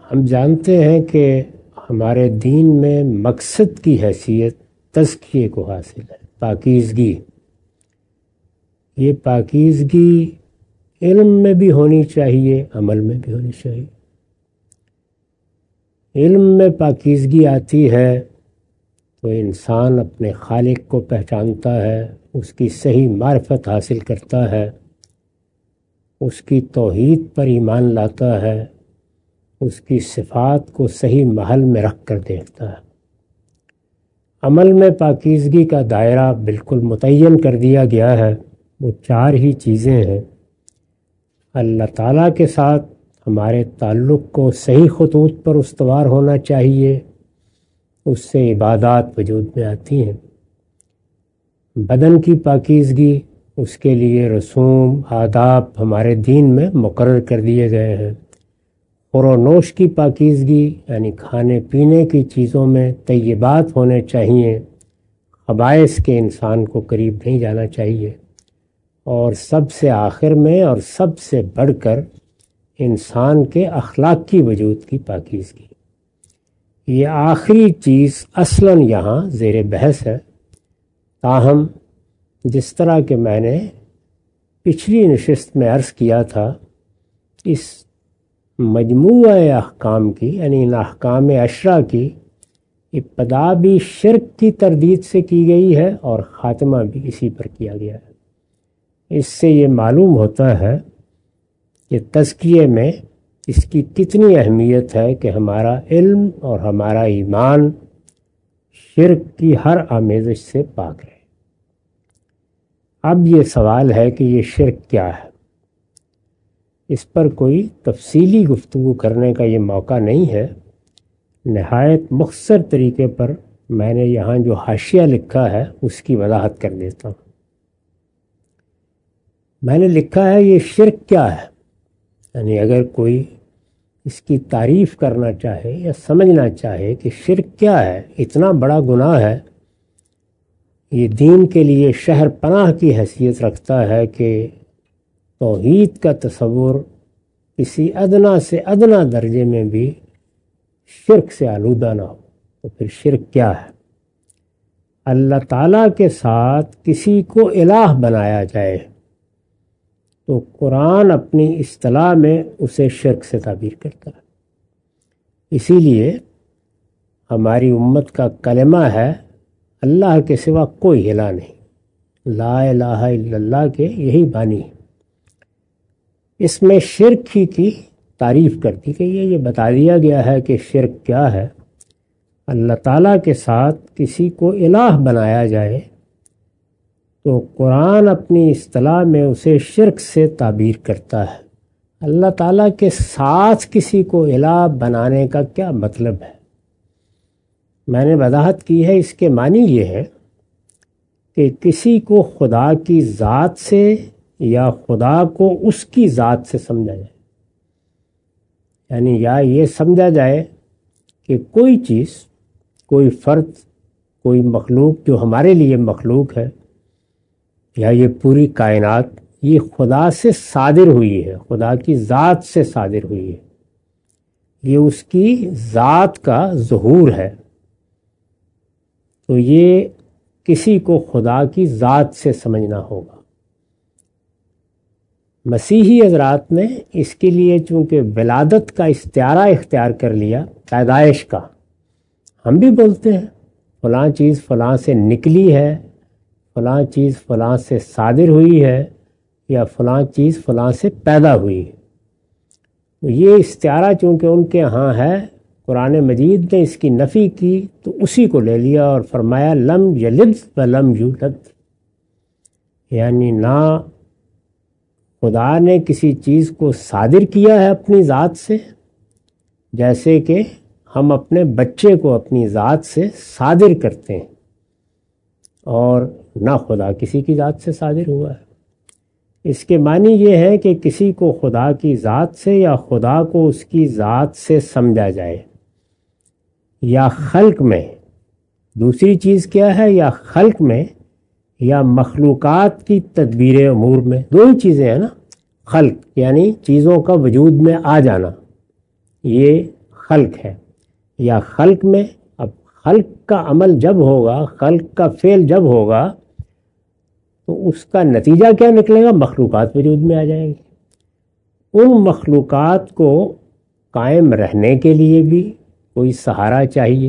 ہم جانتے ہیں کہ ہمارے دین میں مقصد کی حیثیت تزکیے کو حاصل ہے، پاکیزگی۔ یہ پاکیزگی علم میں بھی ہونی چاہیے، عمل میں بھی ہونی چاہیے۔ علم میں پاکیزگی آتی ہے تو انسان اپنے خالق کو پہچانتا ہے، اس کی صحیح معرفت حاصل کرتا ہے، اس کی توحید پر ایمان لاتا ہے، اس کی صفات کو صحیح محل میں رکھ کر دیکھتا ہے۔ عمل میں پاکیزگی کا دائرہ بالکل متعین کر دیا گیا ہے، وہ 4 ہی چیزیں ہیں۔ اللہ تعالیٰ کے ساتھ ہمارے تعلق کو صحیح خطوط پر استوار ہونا چاہیے، اس سے عبادات وجود میں آتی ہیں۔ بدن کی پاکیزگی، اس کے لیے رسوم آداب ہمارے دین میں مقرر کر دیے گئے ہیں۔ خور و نوش کی پاکیزگی، یعنی کھانے پینے کی چیزوں میں طیبات ہونے چاہیے، خبائث کے انسان کو قریب نہیں جانا چاہیے۔ اور سب سے آخر میں اور سب سے بڑھ کر انسان کے اخلاقی وجود کی پاکیزگی۔ یہ آخری چیز اصلاً یہاں زیر بحث ہے، تاہم جس طرح کہ میں نے پچھلی نشست میں عرض کیا تھا، اس مجموعہ احکام کی، یعنی ان احکام 10 کی ابتدا بھی شرک کی تردید سے کی گئی ہے اور خاتمہ بھی اسی پر کیا گیا ہے۔ اس سے یہ معلوم ہوتا ہے کہ تزکیے میں اس کی کتنی اہمیت ہے کہ ہمارا علم اور ہمارا ایمان شرک کی ہر آمیزش سے پاک رہے۔ اب یہ سوال ہے کہ یہ شرک کیا ہے؟ اس پر کوئی تفصیلی گفتگو کرنے کا یہ موقع نہیں ہے۔ نہایت مختصر طریقے پر میں نے یہاں جو حاشیہ لکھا ہے اس کی وضاحت کر دیتا ہوں۔ میں نے لکھا ہے یہ شرک کیا ہے، یعنی اگر کوئی اس کی تعریف کرنا چاہے یا سمجھنا چاہے کہ شرک کیا ہے، اتنا بڑا گناہ ہے، یہ دین کے لیے شہر پناہ کی حیثیت رکھتا ہے کہ توحید کا تصور کسی ادنا سے ادنا درجے میں بھی شرک سے آلودہ نہ ہو، تو پھر شرک کیا ہے؟ اللہ تعالیٰ کے ساتھ کسی کو الہ بنایا جائے تو قرآن اپنی اصطلاح میں اسے شرک سے تعبیر کرتا ہے۔ اسی لیے ہماری امت کا کلمہ ہے اللہ کے سوا کوئی الہ نہیں، لا الہ الا اللہ کے یہی بانی ہے۔ اس میں شرک ہی کی تعریف کر دی گئی ہے، یہ بتا دیا گیا ہے کہ شرک کیا ہے۔ اللہ تعالیٰ کے ساتھ کسی کو الہ بنایا جائے تو قرآن اپنی اصطلاح میں اسے شرک سے تعبیر کرتا ہے۔ اللہ تعالیٰ کے ساتھ کسی کو الہ بنانے کا کیا مطلب ہے؟ میں نے وضاحت کی ہے، اس کے معنی یہ ہے کہ کسی کو خدا کی ذات سے یا خدا کو اس کی ذات سے سمجھا جائے، یعنی یا یہ سمجھا جائے کہ کوئی چیز، کوئی فرد، کوئی مخلوق جو ہمارے لیے مخلوق ہے، یا یہ پوری کائنات، یہ خدا سے صادر ہوئی ہے، خدا کی ذات سے صادر ہوئی ہے، یہ اس کی ذات کا ظہور ہے۔ تو یہ کسی کو خدا کی ذات سے سمجھنا ہوگا۔ مسیحی حضرات نے اس کے لیے چونکہ ولادت کا استعارہ اختیار کر لیا، پیدائش کا، ہم بھی بولتے ہیں فلاں چیز فلاں سے نکلی ہے، فلاں چیز فلاں سے صادر ہوئی ہے، یا فلاں چیز فلاں سے پیدا ہوئی ہے۔ تو یہ استعارہ چونکہ ان کے ہاں ہے، قرآن مجید نے اس کی نفی کی تو اسی کو لے لیا اور فرمایا لم یلد ولم یولد، یعنی نہ خدا نے کسی چیز کو صادر کیا ہے اپنی ذات سے، جیسے کہ ہم اپنے بچے کو اپنی ذات سے صادر کرتے ہیں، اور نہ خدا کسی کی ذات سے صادر ہوا ہے۔ اس کے معنی یہ ہے کہ کسی کو خدا کی ذات سے یا خدا کو اس کی ذات سے سمجھا جائے، یا خلق میں، دوسری چیز کیا ہے، یا خلق میں یا مخلوقات کی تدبیر امور میں، دو ہی چیزیں ہیں نا، خلق یعنی چیزوں کا وجود میں آ جانا، یہ خلق ہے، یا خلق میں اب خلق کا عمل جب ہوگا، خلق کا فعل جب ہوگا تو اس کا نتیجہ کیا نکلے گا؟ مخلوقات وجود میں آ جائیں گی۔ ان مخلوقات کو قائم رہنے کے لیے بھی کوئی سہارا چاہیے،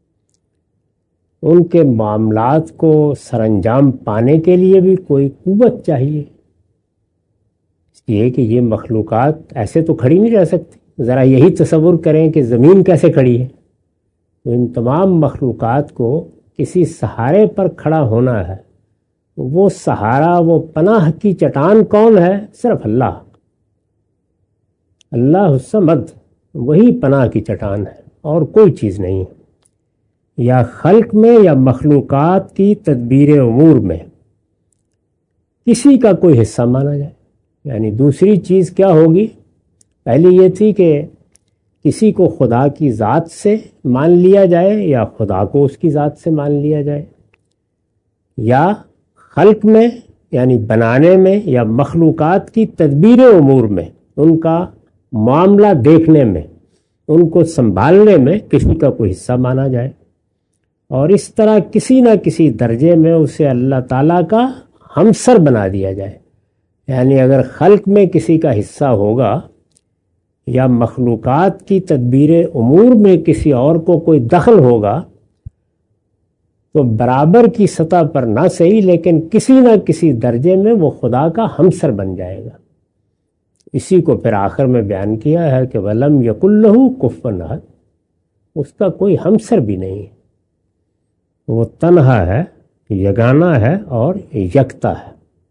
ان کے معاملات کو سر انجام پانے کے لیے بھی کوئی قوت چاہیے، اس لیے کہ یہ مخلوقات ایسے تو کھڑی نہیں رہ سکتی۔ ذرا یہی تصور کریں کہ زمین کیسے کھڑی ہے، تو ان تمام مخلوقات کو کسی سہارے پر کھڑا ہونا ہے۔ وہ سہارا، وہ پناہ کی چٹان کون ہے؟ صرف اللہ، اللہ الصمد، وہی پناہ کی چٹان ہے اور کوئی چیز نہیں ہے۔ یا خلق میں یا مخلوقات کی تدبیر امور میں کسی کا کوئی حصہ مانا جائے، یعنی دوسری چیز کیا ہوگی؟ پہلی یہ تھی کہ کسی کو خدا کی ذات سے مان لیا جائے یا خدا کو اس کی ذات سے مان لیا جائے، یا خلق میں یعنی بنانے میں یا مخلوقات کی تدبیر امور میں، ان کا معاملہ دیکھنے میں، ان کو سنبھالنے میں کسی کا کوئی حصہ مانا جائے، اور اس طرح کسی نہ کسی درجے میں اسے اللہ تعالیٰ کا ہمسر بنا دیا جائے۔ یعنی اگر خلق میں کسی کا حصہ ہوگا یا مخلوقات کی تدبیر امور میں کسی اور کو کوئی دخل ہوگا تو برابر کی سطح پر نہ صحیح لیکن کسی نہ کسی درجے میں وہ خدا کا ہمسر بن جائے گا۔ اسی کو پھر آخر میں بیان کیا ہے کہ وَلَمْ يَكُنْ لَهُ كُفُوًا أَحَدٌ، اس کا کوئی ہمسر بھی نہیں ہے، وہ تنہا ہے، یگانہ ہے اور یکتا ہے۔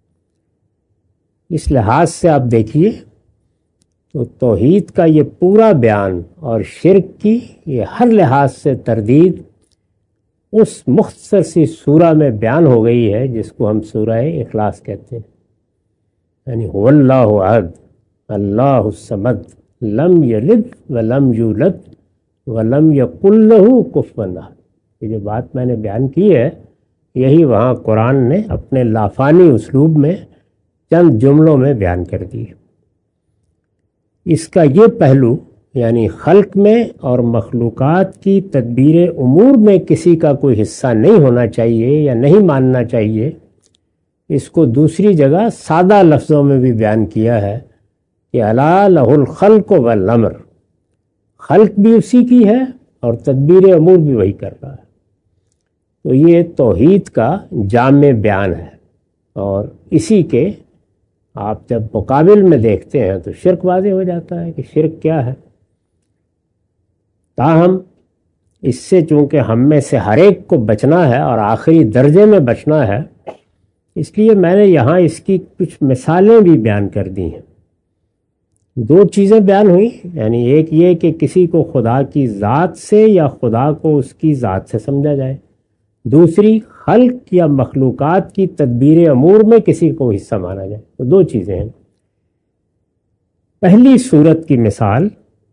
اس لحاظ سے آپ دیکھیے تو توحید کا یہ پورا بیان اور شرک کی یہ ہر لحاظ سے تردید اس مختصر سی سورہ میں بیان ہو گئی ہے جس کو ہم سورہ اخلاص کہتے ہیں، یعنی هو اللہ احد اللہ الصمد لم یلد ولم یولد ولم یکن لہ کفوا احد۔ یہ جو بات میں نے بیان کی ہے یہی وہاں قرآن نے اپنے لافانی اسلوب میں چند جملوں میں بیان کر دی۔ اس کا یہ پہلو یعنی خلق میں اور مخلوقات کی تدبیر امور میں کسی کا کوئی حصہ نہیں ہونا چاہیے یا نہیں ماننا چاہیے، اس کو دوسری جگہ سادہ لفظوں میں بھی بیان کیا ہے کہ الا لہ الخلق والامر، خلق بھی اسی کی ہے اور تدبیر امور بھی وہی کر رہا ہے۔ تو یہ توحید کا جامع بیان ہے، اور اسی کے آپ جب مقابل میں دیکھتے ہیں تو شرک واضح ہو جاتا ہے کہ شرک کیا ہے۔ تاہم اس سے چونکہ ہم میں سے ہر ایک کو بچنا ہے اور آخری درجے میں بچنا ہے، اس لیے میں نے یہاں اس کی کچھ مثالیں بھی بیان کر دی ہیں۔ دو چیزیں بیان ہوئی، یعنی ایک یہ کہ کسی کو خدا کی ذات سے یا خدا کو اس کی ذات سے سمجھا جائے، دوسری خلق یا مخلوقات کی تدبیر امور میں کسی کو حصہ مانا جائے۔ تو دو چیزیں ہیں۔ پہلی صورت کی مثال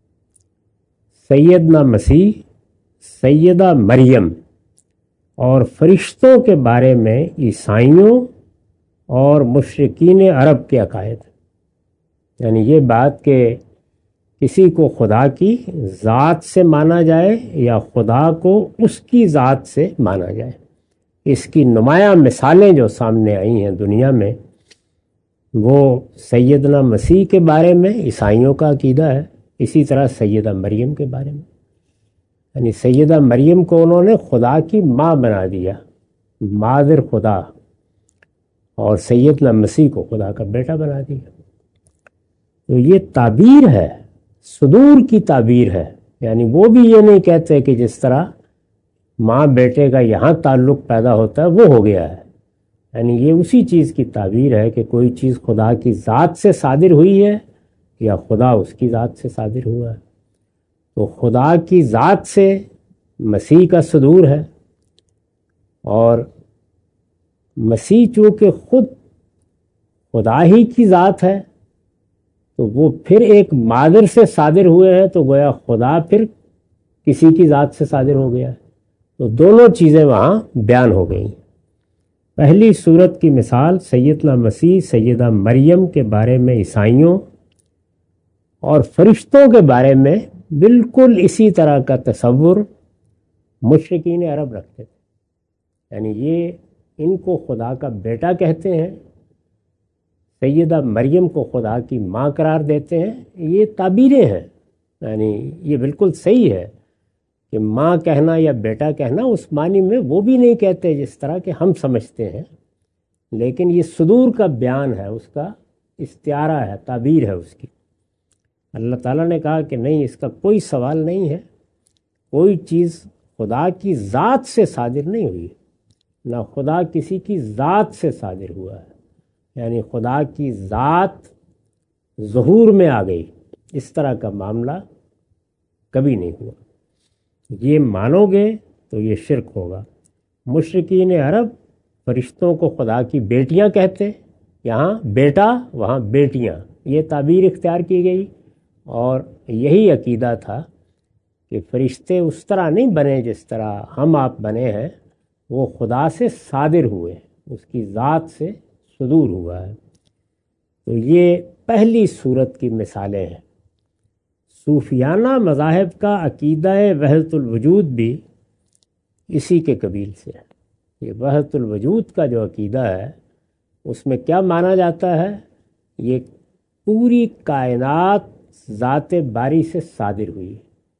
سیدنا مسیح، سیدہ مریم اور فرشتوں کے بارے میں عیسائیوں اور مشرکین عرب کے عقائد، یعنی یہ بات کہ کسی کو خدا کی ذات سے مانا جائے یا خدا کو اس کی ذات سے مانا جائے، اس کی نمایاں مثالیں جو سامنے آئی ہیں دنیا میں، وہ سیدنا مسیح کے بارے میں عیسائیوں کا عقیدہ ہے، اسی طرح سیدہ مریم کے بارے میں، یعنی سیدہ مریم کو انہوں نے خدا کی ماں بنا دیا، مادر خدا، اور سیدنا مسیح کو خدا کا بیٹا بنا دیا۔ تو یہ تعبیر ہے، صدور کی تعبیر ہے، یعنی وہ بھی یہ نہیں کہتے کہ جس طرح ماں بیٹے کا یہاں تعلق پیدا ہوتا ہے وہ ہو گیا ہے، یعنی یہ اسی چیز کی تعبیر ہے کہ کوئی چیز خدا کی ذات سے صادر ہوئی ہے یا خدا اس کی ذات سے صادر ہوا ہے۔ تو خدا کی ذات سے مسیح کا صدور ہے، اور مسیح چونکہ خود خدا ہی کی ذات ہے تو وہ پھر ایک مادر سے صادر ہوئے ہیں، تو گویا خدا پھر کسی کی ذات سے صادر ہو گیا ہے۔ تو دونوں چیزیں وہاں بیان ہو گئی۔ پہلی صورت کی مثال سیدنا مسیح، سیدہ مریم کے بارے میں عیسائیوں اور فرشتوں کے بارے میں بالکل اسی طرح کا تصور مشرکین عرب رکھتے تھے، یعنی یہ ان کو خدا کا بیٹا کہتے ہیں، سیدہ مریم کو خدا کی ماں قرار دیتے ہیں، یہ تعبیریں ہیں، یعنی یہ بالکل صحیح ہے کہ ماں کہنا یا بیٹا کہنا اس معنی میں وہ بھی نہیں کہتے جس طرح کہ ہم سمجھتے ہیں، لیکن یہ صدور کا بیان ہے، اس کا استعارہ ہے، تعبیر ہے اس کی۔ اللہ تعالیٰ نے کہا کہ نہیں، اس کا کوئی سوال نہیں ہے، کوئی چیز خدا کی ذات سے صادر نہیں ہوئی، نہ خدا کسی کی ذات سے صادر ہوا ہے، یعنی خدا کی ذات ظہور میں آ گئی، اس طرح کا معاملہ کبھی نہیں ہوا۔ یہ مانو گے تو یہ شرک ہوگا۔ مشرکین عرب فرشتوں کو خدا کی بیٹیاں کہتے، یہاں بیٹا وہاں بیٹیاں، یہ تعبیر اختیار کی گئی، اور یہی عقیدہ تھا کہ فرشتے اس طرح نہیں بنے جس طرح ہم آپ بنے ہیں، وہ خدا سے صادر ہوئے، اس کی ذات سے صدور ہوا ہے۔ تو یہ پہلی صورت کی مثالیں ہیں۔ صوفیانہ مذاہب کا عقیدہ وحدت الوجود بھی اسی کے قبیل سے ہے۔ یہ وحدت الوجود کا جو عقیدہ ہے اس میں کیا مانا جاتا ہے؟ یہ پوری کائنات ذات باری سے صادر ہوئی،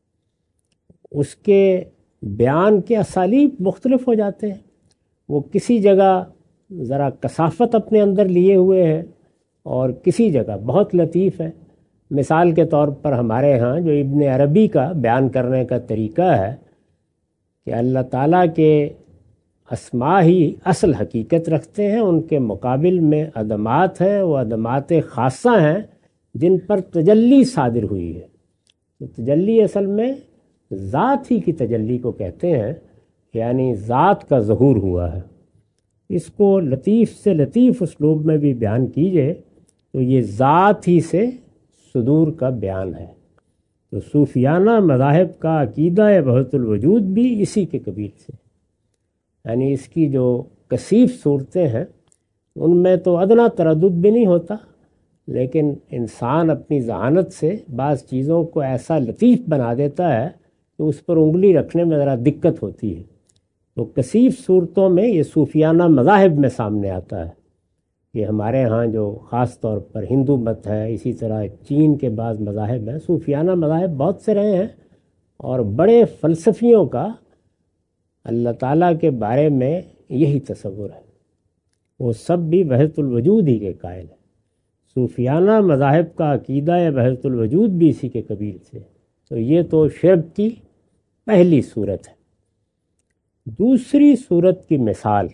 اس کے بیان کے اسالیب مختلف ہو جاتے ہیں، وہ کسی جگہ ذرا کثافت اپنے اندر لیے ہوئے ہیں اور کسی جگہ بہت لطیف ہے۔ مثال کے طور پر ہمارے ہاں جو ابن عربی کا بیان کرنے کا طریقہ ہے کہ اللہ تعالیٰ کے اسماء ہی اصل حقیقت رکھتے ہیں، ان کے مقابل میں عدمات ہیں، وہ عدمات خاصہ ہیں جن پر تجلی صادر ہوئی ہے۔ تو تجلی اصل میں ذات ہی کی تجلی کو کہتے ہیں، یعنی ذات کا ظہور ہوا ہے۔ اس کو لطیف سے لطیف اسلوب میں بھی بیان کیجئے تو یہ ذات ہی سے صدور کا بیان ہے۔ تو صوفیانہ مذاہب کا عقیدہ وحدت الوجود بھی اسی کے قبیل سے، یعنی اس کی جو کثیف صورتیں ہیں ان میں تو ادنا تردد بھی نہیں ہوتا، لیکن انسان اپنی ذہانت سے بعض چیزوں کو ایسا لطیف بنا دیتا ہے کہ اس پر انگلی رکھنے میں ذرا دقت ہوتی ہے۔ تو کثیف صورتوں میں یہ صوفیانہ مذاہب میں سامنے آتا ہے۔ یہ ہمارے ہاں جو خاص طور پر ہندو مت ہے، اسی طرح چین کے بعض مذاہب ہیں، صوفیانہ مذاہب بہت سے رہے ہیں، اور بڑے فلسفیوں کا اللہ تعالیٰ کے بارے میں یہی تصور ہے، وہ سب بھی وحدت الوجود ہی کے قائل ہیں۔ صوفیانہ مذاہب کا عقیدہ وحدت الوجود بھی اسی کے قبیل سے، تو یہ تو شرک کی پہلی صورت ہے۔ دوسری صورت کی مثال،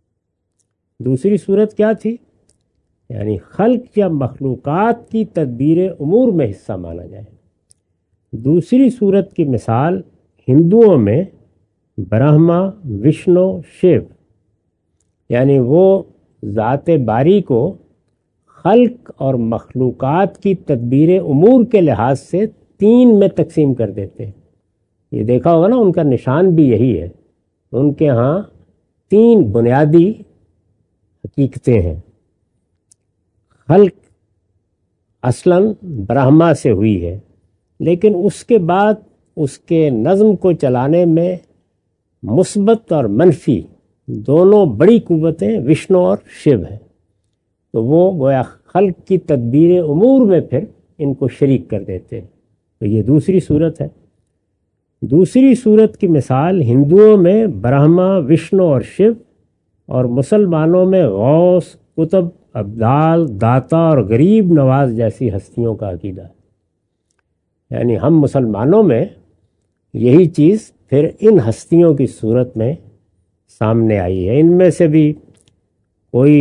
دوسری صورت کیا تھی؟ یعنی خلق یا مخلوقات کی تدبیر امور میں حصہ مانا جائے۔ دوسری صورت کی مثال ہندوؤں میں برہما، وشنو، شیو، یعنی وہ ذات باری کو خلق اور مخلوقات کی تدبیر امور کے لحاظ سے تین میں تقسیم کر دیتے ہیں۔ یہ دیکھا ہوگا نا، ان کا نشان بھی یہی ہے، ان کے ہاں تین بنیادی حقیقتیں ہیں۔ خلق اصلاً برہما سے ہوئی ہے، لیکن اس کے بعد اس کے نظم کو چلانے میں مثبت اور منفی دونوں بڑی قوتیں وشنو اور شیو ہیں، تو وہ گویا خلق کی تدبیر امور میں پھر ان کو شریک کر دیتے ہیں۔ تو یہ دوسری صورت ہے۔ دوسری صورت کی مثال ہندوؤں میں برہما، وشنو اور شیو، اور مسلمانوں میں غوث، قطب، ابدال، داتا اور غریب نواز جیسی ہستیوں کا عقیدہ ہے۔ یعنی ہم مسلمانوں میں یہی چیز پھر ان ہستیوں کی صورت میں سامنے آئی ہے۔ ان میں سے بھی کوئی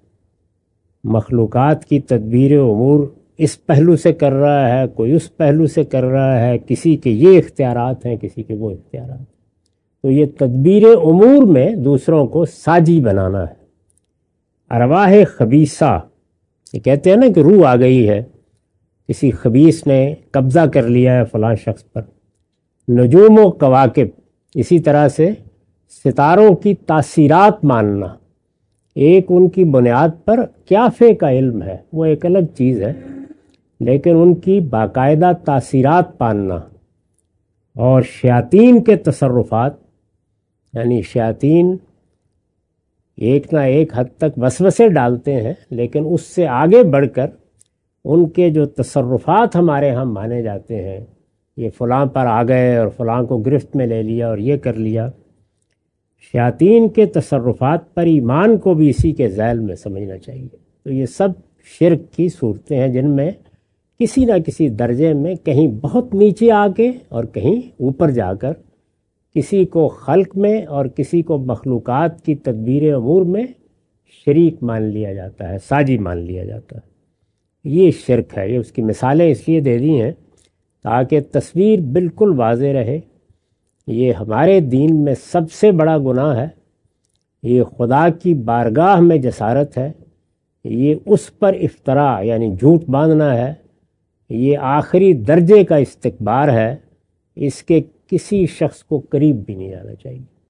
مخلوقات کی تدبیر امور اس پہلو سے کر رہا ہے، کوئی اس پہلو سے کر رہا ہے، کسی کے یہ اختیارات ہیں، کسی کے وہ اختیارات۔ تو یہ تدبیر امور میں دوسروں کو ساجی بنانا ہے۔ ارواح خبیثہ، یہ کہتے ہیں نا کہ روح آ گئی ہے، کسی خبیث نے قبضہ کر لیا ہے فلاں شخص پر۔ نجوم و کواکب، اسی طرح سے ستاروں کی تاثیرات ماننا، ایک ان کی بنیاد پر قیافے کا علم ہے، وہ ایک الگ چیز ہے، لیکن ان کی باقاعدہ تاثیرات ماننا اور شیاطین کے تصرفات، یعنی شیاطین ایک نہ ایک حد تک وسوسے ڈالتے ہیں، لیکن اس سے آگے بڑھ کر ان کے جو تصرفات ہمارے ہاں مانے جاتے ہیں، یہ فلاں پر آ گئے اور فلاں کو گرفت میں لے لیا اور یہ کر لیا، شیاطین کے تصرفات پر ایمان کو بھی اسی کے ذیل میں سمجھنا چاہیے۔ تو یہ سب شرک کی صورتیں ہیں جن میں کسی نہ کسی درجے میں کہیں بہت نیچے آ کے اور کہیں اوپر جا کر کسی کو خلق میں اور کسی کو مخلوقات کی تدبیر امور میں شریک مان لیا جاتا ہے، ساجی مان لیا جاتا ہے۔ یہ شرک ہے۔ یہ اس کی مثالیں اس لیے دے دی ہیں تاکہ تصویر بالکل واضح رہے۔ یہ ہمارے دین میں سب سے بڑا گناہ ہے، یہ خدا کی بارگاہ میں جسارت ہے، یہ اس پر افتراء یعنی جھوٹ باندھنا ہے، یہ آخری درجے کا استکبار ہے، اس کے کسی شخص کو قریب بھی نہیں جانا چاہیے۔